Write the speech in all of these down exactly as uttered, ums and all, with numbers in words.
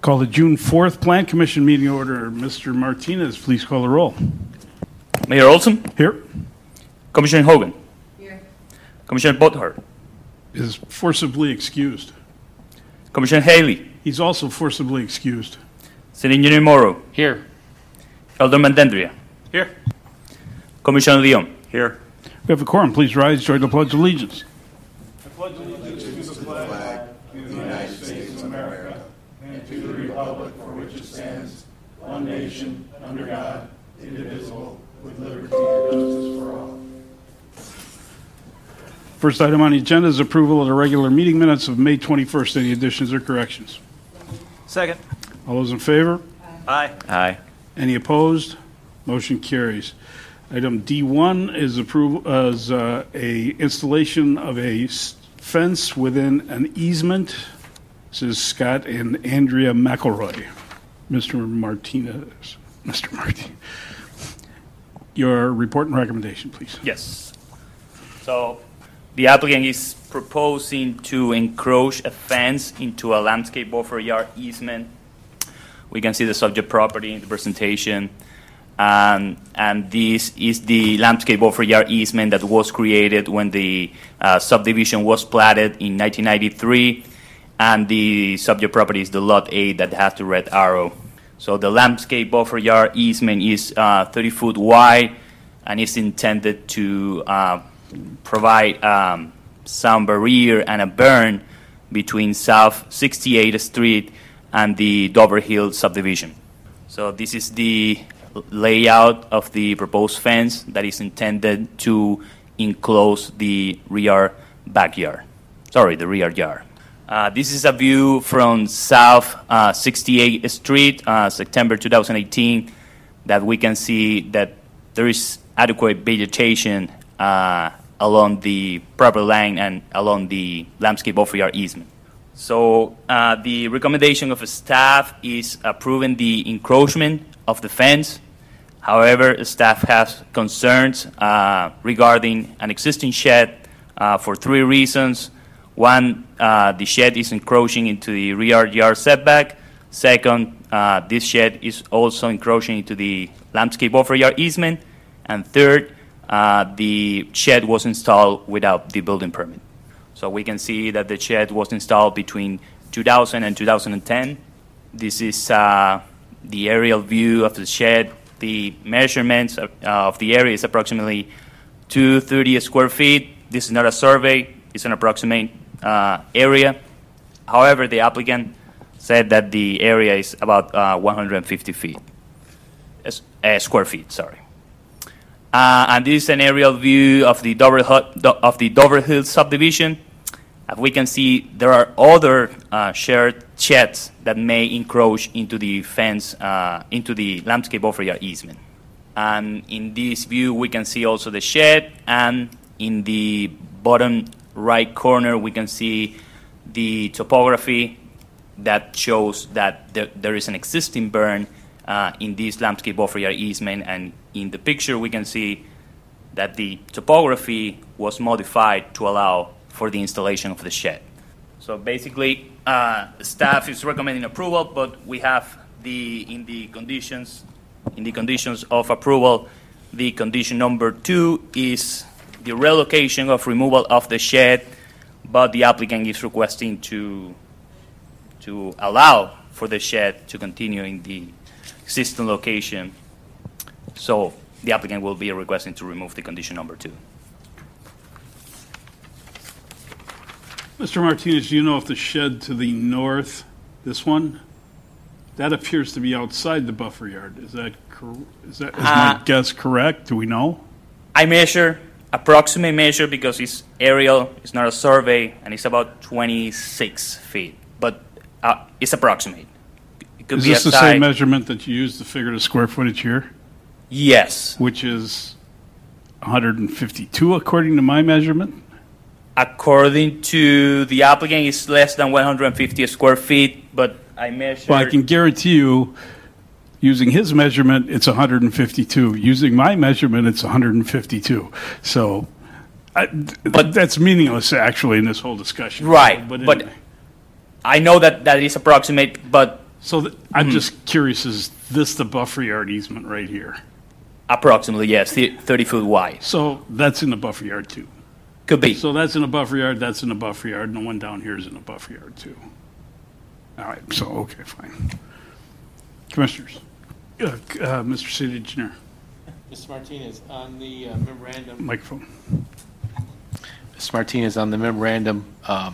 Call the June fourth Plan Commission meeting order. Mister Martinez, please call the roll. Mayor Olson? Here. Commissioner Hogan? Here. Commissioner Bothard? Is forcibly excused. Commissioner Haley? He's also forcibly excused. City Engineer Morrow? Here. Alderman Dendria? Here. Commissioner Leon? Here. We have a quorum. Please rise. Join the Pledge of Allegiance. First item on the agenda is approval of the regular meeting minutes of May twenty-first. Any additions or corrections? Second. All those in favor? Aye. Aye. Any opposed? Motion carries. Item D one is approval as uh, a installation of a s- fence within an easement. This is Scott and Andrea McElroy. Mister Martinez. Mister Martinez. Your report and recommendation, please. Yes. So the applicant is proposing to encroach a fence into a landscape buffer yard easement. We can see the subject property in the presentation. Um, and this is the landscape buffer yard easement that was created when the uh, subdivision was platted in nineteen ninety-three. And the subject property is the Lot eight that has the red arrow. So the landscape buffer yard easement is uh, thirty foot wide and is intended to uh, provide um, some barrier and a berm between South sixty-eighth Street and the Dover Hill subdivision. So this is the layout of the proposed fence that is intended to enclose the rear backyard. Sorry, the rear yard. Uh, this is a view from South uh, sixty-eighth Street, uh, September two thousand eighteen, that we can see that there is adequate vegetation uh, along the property line and along the landscape buffer yard easement. So uh, the recommendation of staff is approving the encroachment of the fence. However, staff has concerns uh, regarding an existing shed uh, for three reasons. One, uh, the shed is encroaching into the rear yard setback. Second, uh, this shed is also encroaching into the landscape buffer yard easement. And third, uh, the shed was installed without the building permit. So we can see that the shed was installed between two thousand and two thousand ten. This is uh, the aerial view of the shed. The measurements of, uh, of the area is approximately two hundred thirty square feet. This is not a survey. It's an approximate uh, area. However, the applicant said that the area is about uh, one hundred fifty feet, uh, square feet, sorry. Uh, and this is an aerial view of the Dover, of the Dover Hill subdivision. As we can see, there are other uh, shared sheds that may encroach into the fence, uh, into the landscape buffer yard easement. And in this view, we can see also the shed, and in the bottom right corner, we can see the topography that shows that there, there is an existing berm uh, in this landscape buffer yard easement. And in the picture, we can see that the topography was modified to allow for the installation of the shed. So basically, uh, staff is recommending approval, but we have the in the conditions in the conditions of approval. The condition number two is the relocation of removal of the shed, but the applicant is requesting to to allow for the shed to continue in the existing location. So the applicant will be requesting to remove the condition number two. Mister Martinez, do you know if the shed to the north, this one, that appears to be outside the buffer yard? Is that cor- is that is my Uh, guess correct? Do we know? I measure, approximate measure, because it's aerial, it's not a survey, and it's about twenty-six feet, but uh, it's approximate. It could Is be this the outside. same measurement that you used to figure the square footage here, Yes. which is one hundred fifty-two according to my measurement? According to the applicant, it's less than one hundred fifty square feet, but I measured. Well, I can guarantee you, using his measurement, it's one hundred fifty-two. Using my measurement, it's one hundred fifty-two. So I, But- that's meaningless, actually, in this whole discussion. Right, But, but anyway. I know that that is approximate, but So th- I'm just curious, is this the buffer yard easement right here? Approximately, yes, thi- thirty foot wide. So that's in the buffer yard too? Could be. So that's in a buffer yard, that's in a buffer yard, and the one down here is in a buffer yard too. All right, so, okay, fine. Commissioners, uh, uh, Mister City Engineer, Mister Martinez, on the uh, memorandum, microphone. Mister Martinez, on the memorandum um,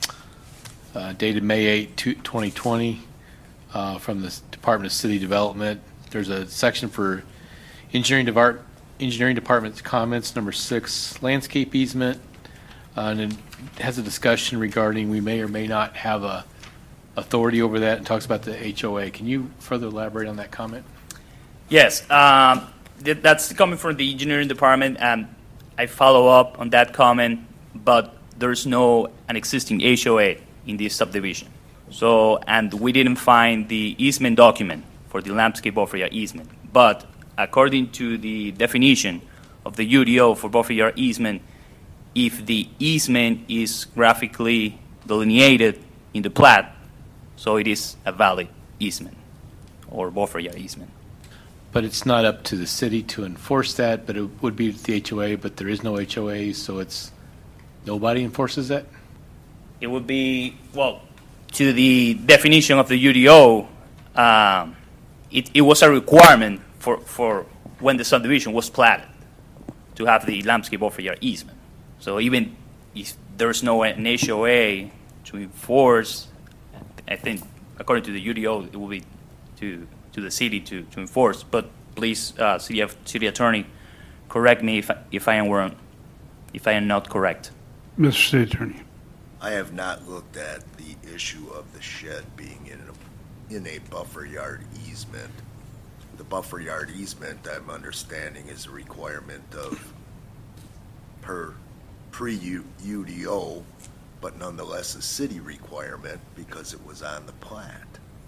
uh, dated May eighth, twenty twenty, uh, from the Department of City Development, there's a section for engineering depart, engineering department's comments, number six, landscape easement, uh, and it has a discussion regarding we may or may not have a authority over that, and talks about the H O A. Can you further elaborate on that comment? Yes, um, th- that's coming from the engineering department, and I follow up on that comment, but there's no an existing H O A in this subdivision. So, and we didn't find the easement document for the landscape buffer yard easement. But according to the definition of the U D O for buffer yard easement, if the easement is graphically delineated in the plat, so it is a valid easement or buffer yard easement. But it's not up to the city to enforce that, but it would be the H O A, but there is no H O A, so it's, nobody enforces that? It would be, well, to the definition of the U D O, um, it, it was a requirement for, for when the subdivision was platted to have the landscape buffer yard easement. So even if there's no an H O A to enforce, I think according to the U D O, it will be to to the city to, to enforce. But please, uh, city of, city attorney, correct me if I, if I am wrong, if I am not correct. Mister City Attorney. I have not looked at the issue of the shed being in a, in a buffer yard easement. The buffer yard easement, I'm understanding, is a requirement of per pre-U D O, but nonetheless a city requirement because it was on the plat.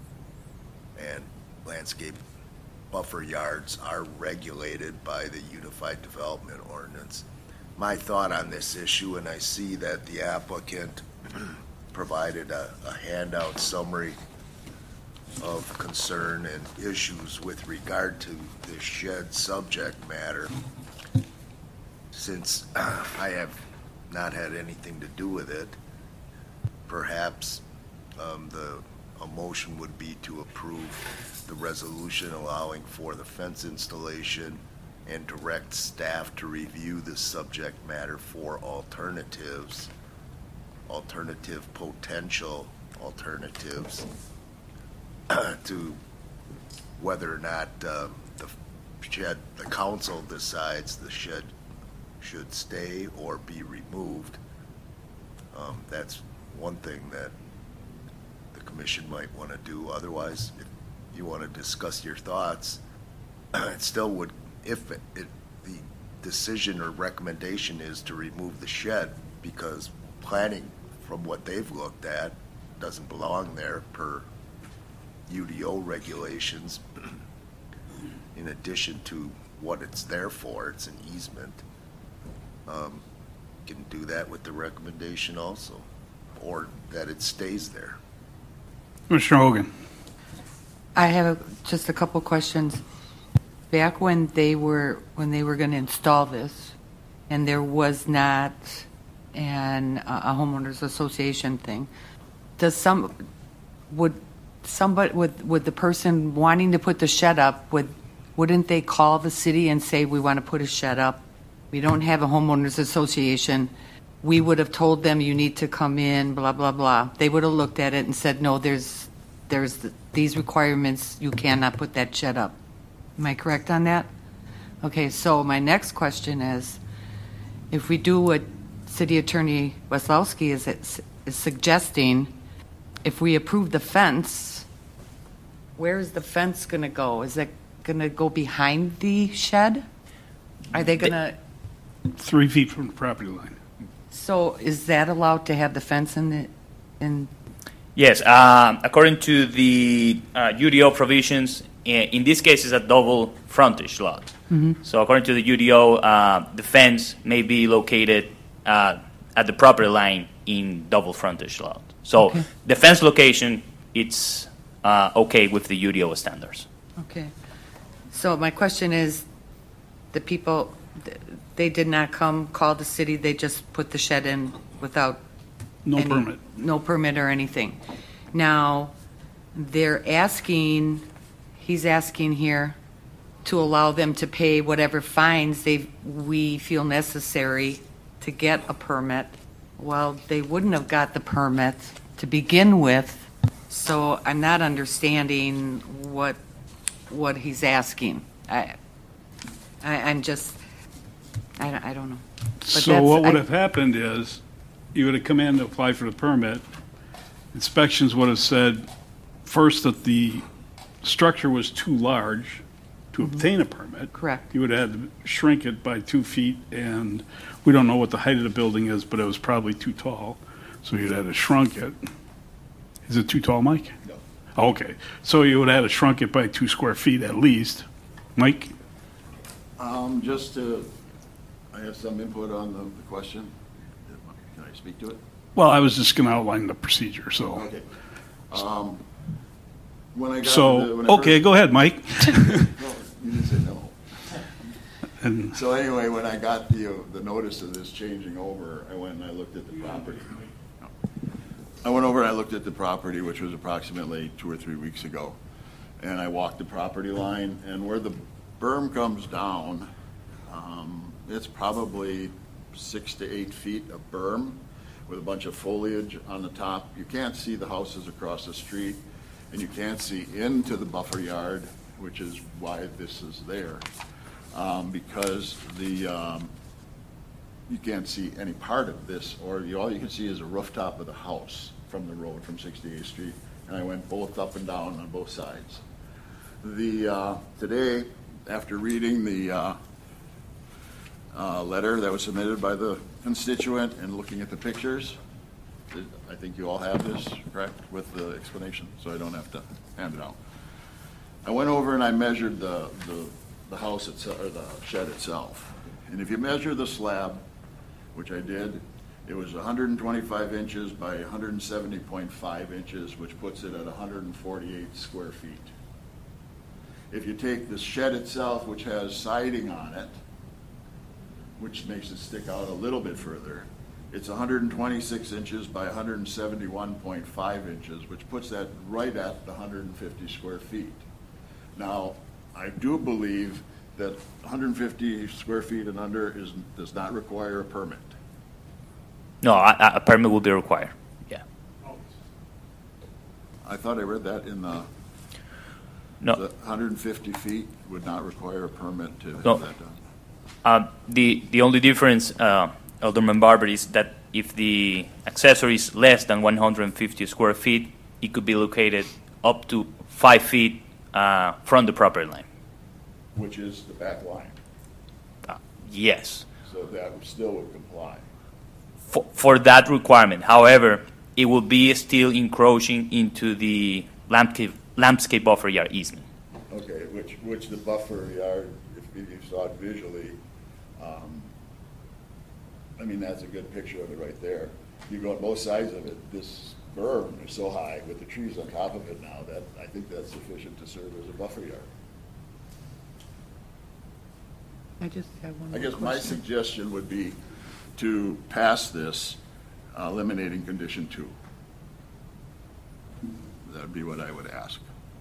And landscape buffer yards are regulated by the Unified Development Ordinance. My thought on this issue, and I see that the applicant provided a, a handout summary of concern and issues with regard to the shed subject matter. Since uh, I have not had anything to do with it, perhaps um, the a motion would be to approve the resolution allowing for the fence installation and direct staff to review the subject matter for alternatives, alternative potential alternatives to whether or not um, the shed, the council decides the shed should stay or be removed. Um, that's one thing that the commission might want to do. Otherwise, if you want to discuss your thoughts, it still would, if it, it, the decision or recommendation is to remove the shed because planning, from what they've looked at, doesn't belong there per U D O regulations. In addition to what it's there for, it's an easement. Um, you can do that with the recommendation also, or that it stays there. Commissioner Hogan. I have a- just a couple questions. Back when they were, when they were going to install this, and there was not an, a homeowners association thing, does some, would somebody, would, would the person wanting to put the shed up, would, wouldn't they call the city and say, we want to put a shed up? We don't have a homeowners association. We would have told them, you need to come in, blah, blah, blah. They would have looked at it and said, no, there's, there's th- these requirements, you cannot put that shed up. Am I correct on that? Okay, so my next question is, if we do what City Attorney Weslowski is, is suggesting, if we approve the fence, where is the fence going to go? Is it going to go behind the shed? Are they going to, Three feet from the property line. so is that allowed to have the fence in the, in, Yes, um, according to the uh, U D O provisions, i- in this case, it's a double frontage lot. So according to the U D O, uh, the fence may be located uh, at the property line in double frontage lot. So Okay. the fence location, it's uh, okay with the U D O standards. Okay. So my question is, the people, th- they did not come, call the city, they just put the shed in without No any- permit. No permit or anything. Now, they're asking, he's asking here to allow them to pay whatever fines they, we feel necessary to get a permit. Well, they wouldn't have got the permit to begin with, so I'm not understanding what, what he's asking. I, I, I'm just, I, don't- I don't know. But So that's- what would I- have happened is, you would have come in to apply for the permit. Inspections would have said, first, that the structure was too large to obtain a permit. Correct. You would have had to shrink it by two feet, and we don't know what the height of the building is, but it was probably too tall, so you'd have to shrunk it. Is it too tall, Mike? No. Okay, so you would have had to shrunk it by two square feet at least. Mike? Um, just to, I have some input on the, the question. Can I speak to it? Well, I was just going to outline the procedure, so. Okay. Um, when I got. the- So, when I okay, first- go ahead, Mike. No, you didn't say no. And So anyway, when I got the, uh, the notice of this changing over, I went and I looked at the property. I went over and I looked at the property, which was approximately two or three weeks ago. And I walked the property line, and where the berm comes down, um, it's probably six to eight feet of berm with a bunch of foliage on the top. You can't see the houses across the street, and you can't see into the buffer yard, which is why this is there. Um, because the, um, you can't see any part of this, or you, all you can see is a rooftop of the house from the road, from sixty-eighth Street, and I went both up and down on both sides. The, uh, today, after reading the, uh, uh, letter that was submitted by the constituent and looking at the pictures, I think you all have this, correct, with the explanation, so I don't have to hand it out. I went over and I measured the, the, the house itself, or the shed itself. And if you measure the slab, which I did, it was one hundred twenty-five inches by one hundred seventy point five inches, which puts it at one hundred forty-eight square feet. If you take the shed itself, which has siding on it, which makes it stick out a little bit further, it's one hundred twenty-six inches by one hundred seventy-one point five inches, which puts that right at the one hundred fifty square feet. Now, I do believe that one hundred fifty square feet and under is, does not require a permit. No, a, a permit will be required. Yeah. I thought I read that in the, No. the one hundred fifty feet would not require a permit to have No. that done. Uh, the the only difference, uh, Alderman Barber, is that if the accessory is less than one hundred fifty square feet, it could be located up to five feet uh, from the property line. Which is the back line, Uh, yes, so that still would comply. for, for that requirement. However, it will be still encroaching into the landscape landscape buffer yard easement. Okay, which, which the buffer yard, if if you saw it visually, um, I mean, that's a good picture of it right there. You go on both sides of it, this berm is so high with the trees on top of it now that I think that's sufficient to serve as a buffer yard. I just have one I more guess my question. suggestion would be to pass this, uh, eliminating condition two. That would be what I would ask.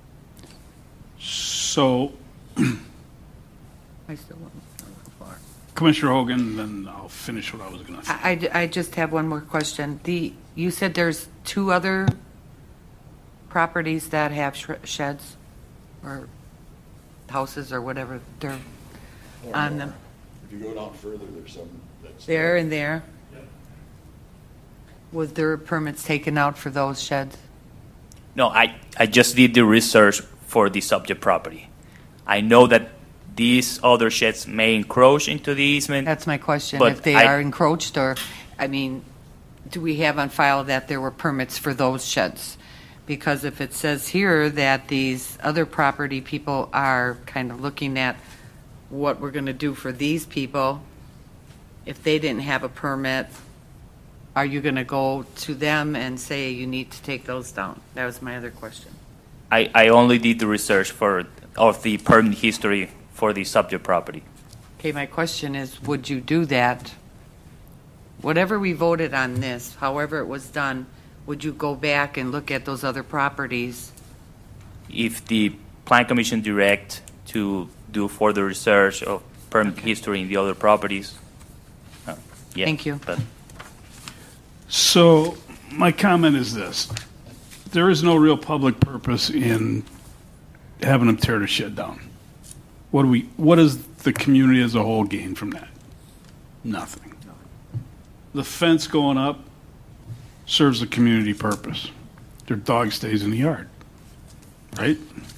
So, I still want more. Commissioner Hogan, then I'll finish what I was going to say. I, I- I just have one more question. The, you said there's two other properties that have sh- sheds or houses or whatever, they're Or on more. them. If you go down further, there's some that's. There and there? Was there permits taken out for those sheds? No, I, I just did the research for the subject property. I know that these other sheds may encroach into the easement. That's my question, But if they I- are encroached or, I mean, do we have on file that there were permits for those sheds? Because if it says here that these other property people are kind of looking at what we're going to do for these people, if they didn't have a permit, are you going to go to them and say you need to take those down? That was my other question. I, I only did the research for, of the permit history for the subject property. Okay, my question is, would you do that? Whatever we voted on this, however it was done, would you go back and look at those other properties? If the Plan Commission direct to do further research of permit history in the other properties, uh, yeah. Thank you. But So my comment is this. There is no real public purpose in having them tear the shed down. What do we, what does the community as a whole gain from that? Nothing. The fence going up serves the community purpose. Their dog stays in the yard, right?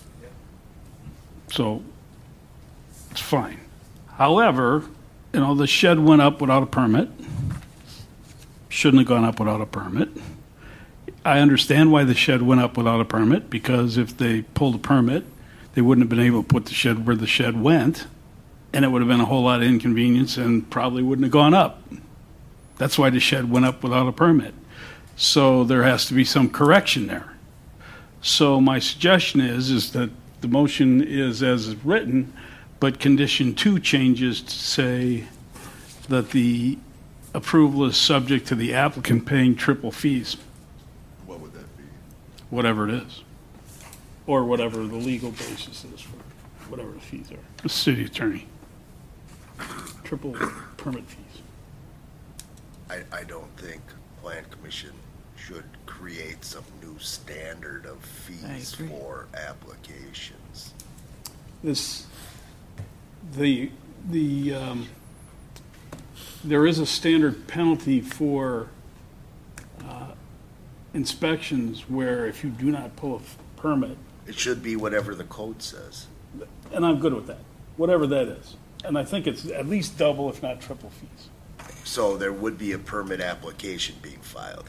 So it's fine. However, you know, the shed went up without a permit. Shouldn't have gone up without a permit. I understand why the shed went up without a permit, because if they pulled a permit, they wouldn't have been able to put the shed where the shed went, and it would have been a whole lot of inconvenience and probably wouldn't have gone up. That's why the shed went up without a permit. So there has to be some correction there. So my suggestion is, is that the motion is as is written, but condition two changes to say that the approval is subject to the applicant paying triple fees, What would that be? whatever it is, or whatever the legal basis is for whatever the fees are. The city attorney. Triple permit fees. I, I don't think Plan Commission should create some new standard of fees agree. for applications. This, the, the, um, there is a standard penalty for uh, inspections where if you do not pull a f- permit, It should be whatever the code says. and I'm good with that, whatever that is. And I think it's at least double, if not triple fees. So there would be a permit application being filed.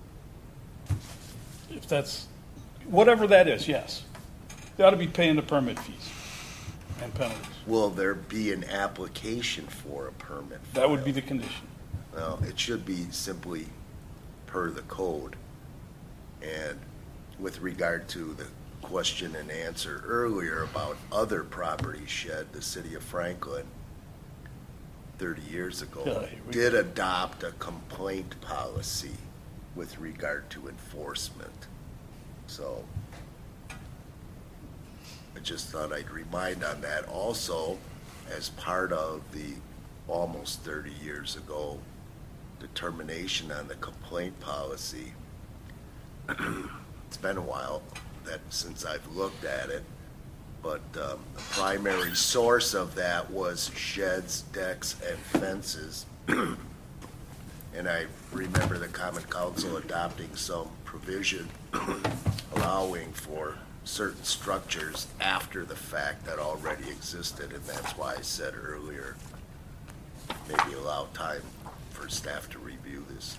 If that's, whatever that is, yes. They ought to be paying the permit fees and penalties. Will there be an application for a permit? That would be filed? the condition. Well, it should be simply per the code. And with regard to the question and answer earlier about other properties shed, the city of Franklin, thirty years Yeah, ago, here we did adopt a complaint policy with regard to enforcement. So I just thought I'd remind on that. Also, as part of the almost thirty years ago determination on the complaint policy, it's been a while that since I've looked at it, but um, the primary source of that was sheds, decks, and fences. And I remember the Common Council adopting some provision allowing for certain structures after the fact that already existed, and that's why I said earlier, maybe allow time for staff to review this.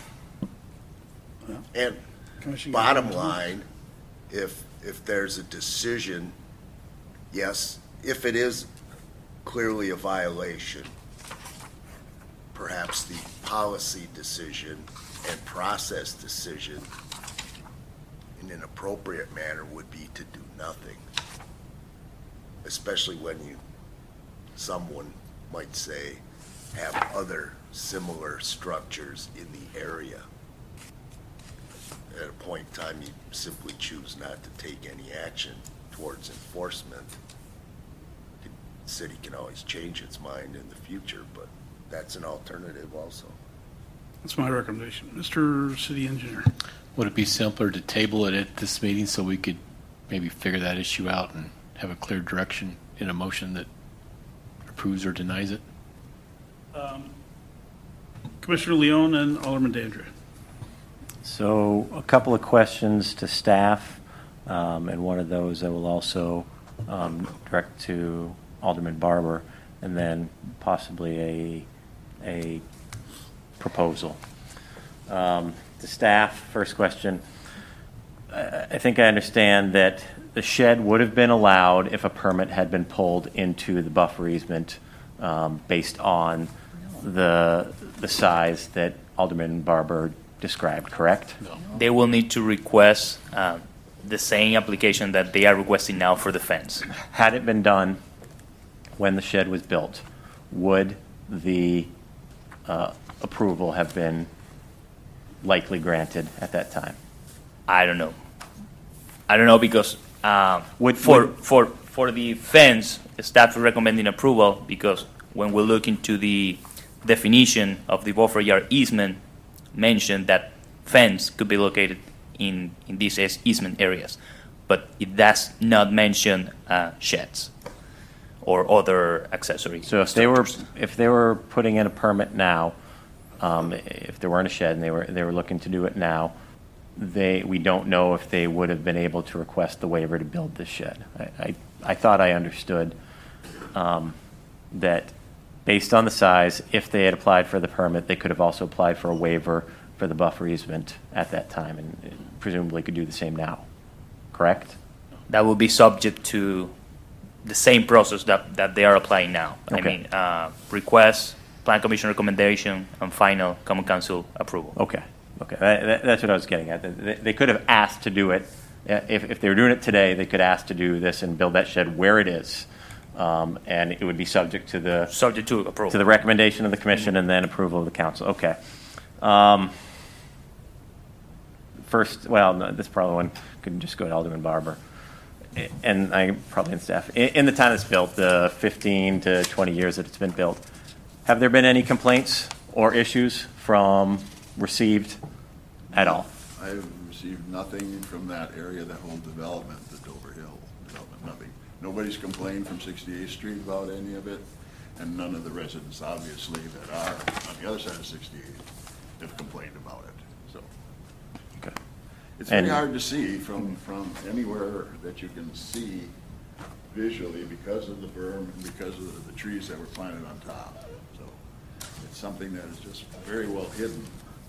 And Commissioner- bottom line, if, if there's a decision, yes, if it is clearly a violation, perhaps the policy decision and process decision in an appropriate manner would be to do nothing. Especially when you, someone might say, have other similar structures in the area. At a point in time, you simply choose not to take any action towards enforcement. The city can always change its mind in the future, but that's an alternative also. That's my recommendation. Mister City Engineer. Would it be simpler to table it at this meeting so we could maybe figure that issue out and have a clear direction in a motion that approves or denies it? Commissioner Leone and Alderman Dandria. So a couple of questions to staff, um, and one of those I will also um, direct to Alderman Barber, and then possibly a, a proposal. Um, to staff, first question. I, I think I understand that the shed would have been allowed if a permit had been pulled into the buffer easement um, based on the the size that Alderman Barber described, correct? They will need to request uh, the same application that they are requesting now for the fence. Had it been done when the shed was built, would the uh, approval have been likely granted at that time? I don't know. I don't know because uh, Would- for would- for for the fence, staff is recommending approval because when we look into the definition of the buffer yard easement, mentioned that fence could be located in in these eas- easement areas, but it does not mention uh, sheds or other accessory So if they were, structures. if they were putting in a permit now, um, if there weren't a shed and they were, they were looking to do it now, they, we don't know if they would have been able to request the waiver to build this shed. I, I, I thought I understood um, that based on the size, if they had applied for the permit, they could have also applied for a waiver for the buffer easement at that time and presumably could do the same now, correct? That will be subject to the same process that, that they are applying now. I Okay. mean, uh, request, plan commission recommendation, and final common council approval. Okay, okay, that, that- that's what I was getting at. They, they could have asked to do it, uh, if, if they were doing it today, they could ask to do this and build that shed where it is. Um, and it would be subject to the, Subject to approval. to the recommendation of the commission and then approval of the council, okay. Um, First, well, no, this probably one could just go to Alderman Barber. I- And I, probably in staff, in, in the time it's built, the fifteen to twenty years that it's been built, have there been any complaints or issues from received at all? I've received nothing from that area, that whole development, the Dover Hill development, nothing. Nobody's complained from sixty-eighth Street about any of it, and none of the residents, obviously, that are on the other side of sixty-eighth have complained about it, so. Okay. It's very And- hard to see from, from anywhere that you can see visually because of the berm and because of the, the trees that were planted on top. So it's something that is just very well hidden.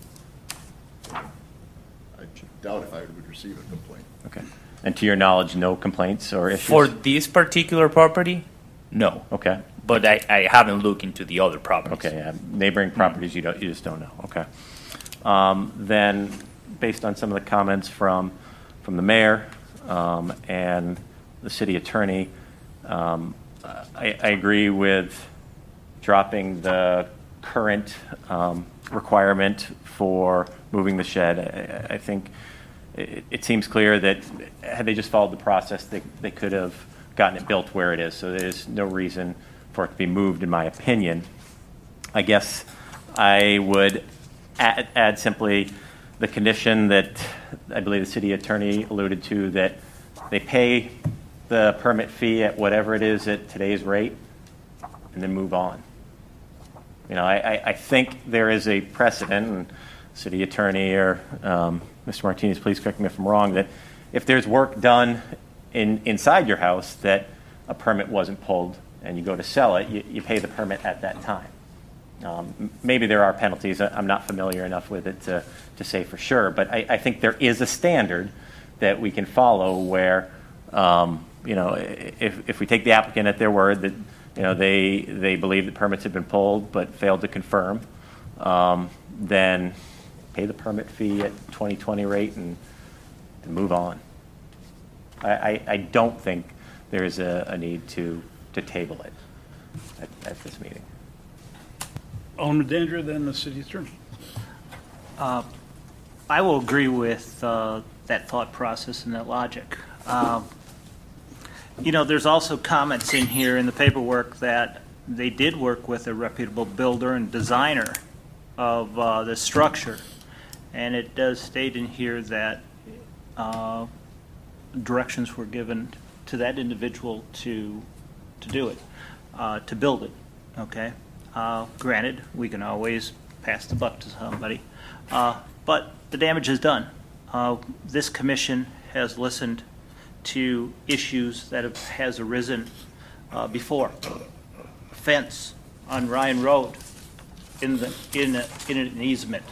I doubt if I would receive a complaint. Okay. And to your knowledge, no complaints or issues? For this particular property, no. Okay. But I, I haven't looked into the other properties. Okay, yeah. Neighboring properties, you don't, you just don't know, okay. Um, Then, based on some of the comments from, from the mayor um, and the city attorney, um, I, I agree with dropping the current um, requirement for moving the shed. I, I think it, it seems clear that had they just followed the process, they, they could have gotten it built where it is. So there's no reason for it to be moved, in my opinion. I guess I would add, add simply the condition that I believe the city attorney alluded to, that they pay the permit fee at whatever it is at today's rate and then move on. You know, I, I, I think there is a precedent, and city attorney or um, Mister Martinez, please correct me if I'm wrong, that if there's work done in, inside your house that a permit wasn't pulled and you go to sell it, you, you pay the permit at that time. Um, m- maybe there are penalties. I- I'm not familiar enough with it to, to say for sure, but I, I think there is a standard that we can follow where, um, you know, i- if, if we take the applicant at their word that, you know, they, they believe that permits have been pulled but failed to confirm, um, then pay the permit fee at twenty twenty rate and, and move on. I, I, I don't think there is a, a need to, to table it at, at this meeting. Alderman Dandridge, then the city attorney. Uh, I will agree with uh, that thought process and that logic. Um, You know, there's also comments in here in the paperwork that they did work with a reputable builder and designer of uh, the structure. And it does state in here that uh, directions were given to that individual to, to do it, uh, to build it, okay? Uh, Granted, we can always pass the buck to somebody, uh, but the damage is done. Uh, This commission has listened to issues that have, has arisen uh, before. Fence on Ryan Road in the, in, a, in an easement.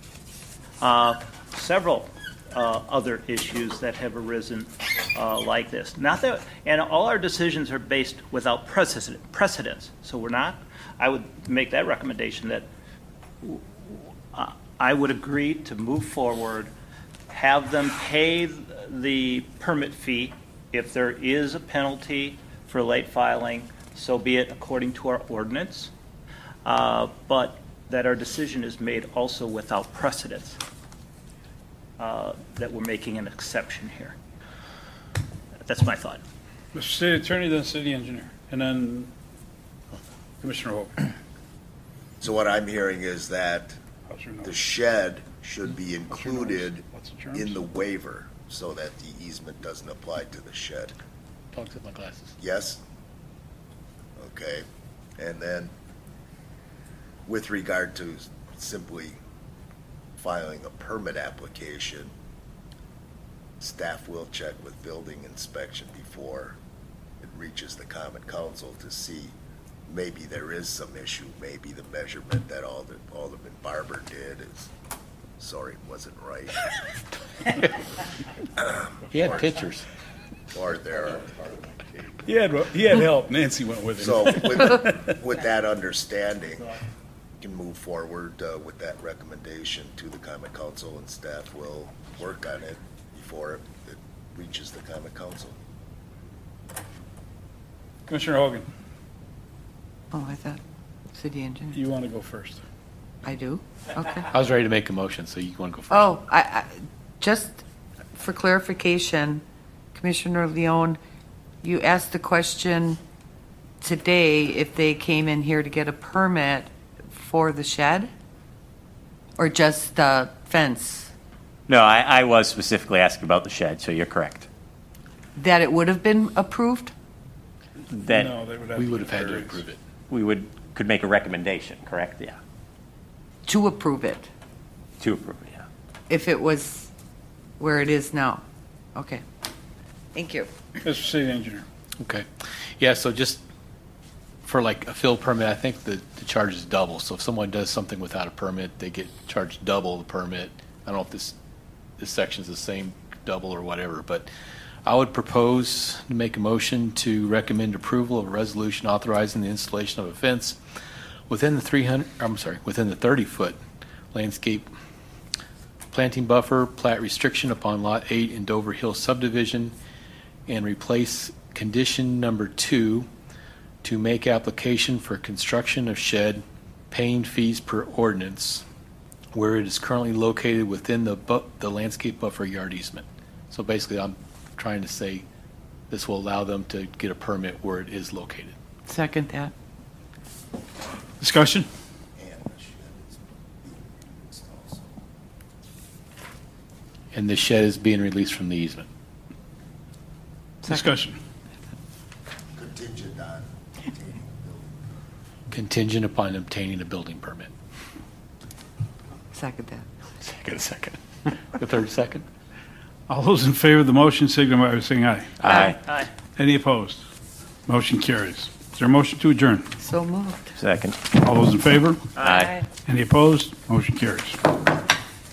Uh, several uh, other issues that have arisen uh, like this. Not that, and all our decisions are based without precedent, precedence. So we're not, I would make that recommendation that uh, I would agree to move forward have them pay the permit fee. If there is a penalty for late filing, so be it according to our ordinance, uh, but that our decision is made also without precedence, uh, that we're making an exception here. That's my thought. Mister City Attorney, then City Engineer, and then Commissioner Hogan. So what I'm hearing is that How's your the nose? shed should be your included nose? What's the terms? in the waiver so that the easement doesn't apply to the shed. Talk with my glasses. Yes? Okay. And then with regard to simply filing a permit application, staff will check with building inspection before it reaches the common council to see maybe there is some issue, maybe the measurement that Alder- Alderman Barber did is, sorry, wasn't right. He had pictures. Or there are. He had, he had help. Nancy went with him. So with, with that understanding, you can move forward uh, with that recommendation to the common council, and staff will work on it before it reaches the common council. Commissioner Hogan, Oh, I thought City Engineer. you want to go first? I do? Okay. I was ready to make a motion, so you want to go first. Oh, I, I, just for clarification, Commissioner Leone, you asked the question today if they came in here to get a permit for the shed? Or just the fence? No, I, I was specifically asking about the shed, so you're correct. That it would have been approved? That No, they would have We to would get have had to variance. approve it. we would, could make a recommendation, correct? Yeah, To approve it, to approve it, yeah. if it was where it is now? Okay. Thank you. Mister City Engineer. Okay. Yeah, so just for like a fill permit, I think the, the charge is double. So if someone does something without a permit, they get charged double the permit. I don't know if this, this section's the same, double or whatever, but I would propose to make a motion to recommend approval of a resolution authorizing the installation of a fence within the three hundred, I'm sorry, within the thirty-foot landscape planting buffer, plat restriction upon Lot eight in Dover Hill subdivision, and replace condition number two to make application for construction of shed, paying fees per ordinance, where it is currently located within the bu- the landscape buffer yard easement. So basically, I'm trying to say this will allow them to get a permit where it is located. Second that. Discussion? And the shed is being used also. And the shed is being released from the easement. Discussion. Contingent on obtaining building. Contingent upon obtaining a building permit. Second that. Second, second. The third second? All those in favor of the motion signify by saying aye. Aye. Aye. Any opposed? Motion carries. Is there a motion to adjourn? So moved. Second. All those in favor? Aye. Any opposed? Motion carries.